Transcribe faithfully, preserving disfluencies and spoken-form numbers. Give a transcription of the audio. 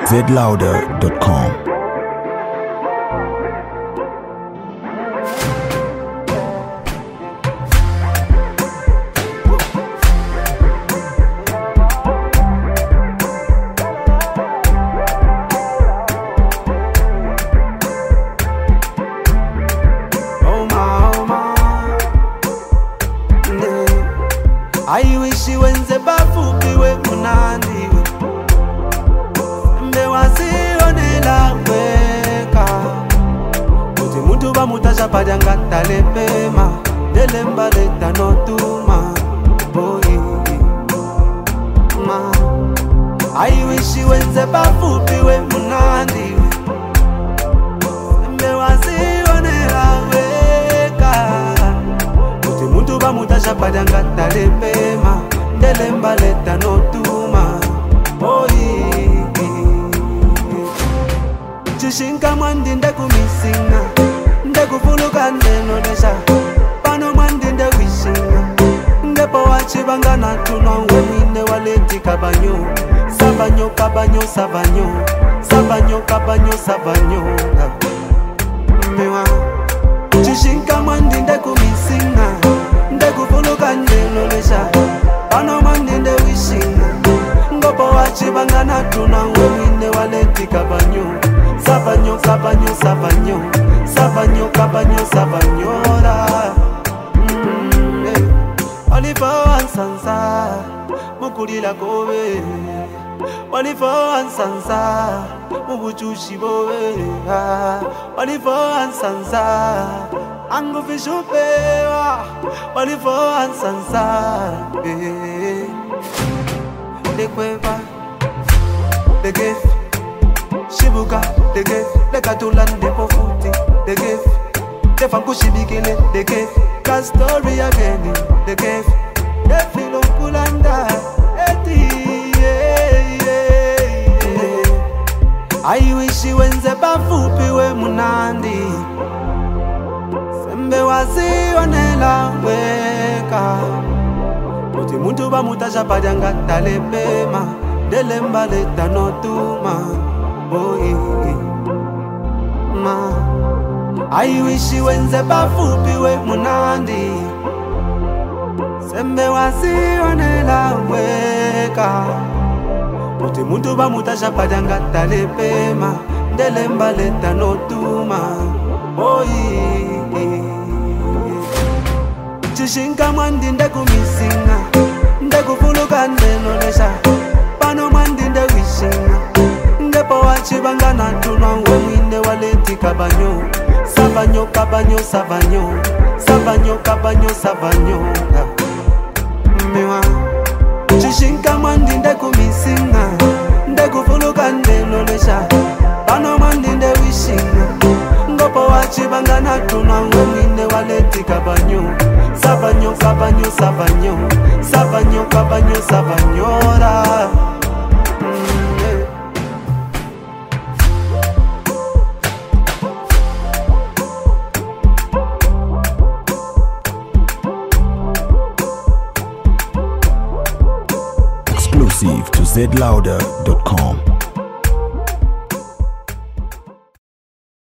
z louder dot com. I wish you wenze bafukiwe munandiwe mbewasionela weka kuti muntu bamutasha padanga talepema delemba leta notuma boy ma I wish you wenze bafukiwe munandiwe mbewasionela weka kuti muntu bamutasha padanga talepema delemba leta notuma boy chishinka mwandi ndekumisinga ndekufuluka ndenolesha pano mwandi ndewishinga ndepo wachibangana tunwa wemine waleti kabanyo sabanyo kabanyo sabanyo sabanyo kabanyo sabanyo mewa chishinka mwandi ndekumisinga ndekufuluka ndenolesha pano mwandi ndewishinga ngopo wachibangana tunwa wemine waleti kabanyo sabanyo kabanyo sabanyo sabanyo kabanyo sabanyora mm, eh. Walifo ansansa mukulila kobe walifo ansansa mubuchushi bobe walifo ansansa angufishupewa walifo ansansa eh. De cueva de gef Shibuka, the gift, the Katulan, the Pofuti, the gift, the Fankushibikile, the gift, the story again, the gift, the Philo Kulanda, I wish you wenze bafupi we munandi sembe wasionela weka kuti muntu bamutasha padanga talepema delemba leta notuma boy ma I wish you wenze bafupi we munandi sembe wasionela weka kuti muntu bamutasha padanga talepema delemba leta notuma boy chishinka mwandi ndekumisinga ndekufuluka ndenolesha pano mwandi ndewishinga ndepo wachibangana tunwa wemine waleti kabanyo sabanyo kabanyo sabanyo sabanyo kabanyo sabanyo mewa chishinka mwandi ndekumisinga ndekufuluka ndenolesha pano mwandi ndewishinga ngopo wachibangana tunwa wemine waleti kabanyo sabanyo kabanyo sabanyo sabanyo kabanyo sabanyora mm, eh. Exclusive to z louder dot com.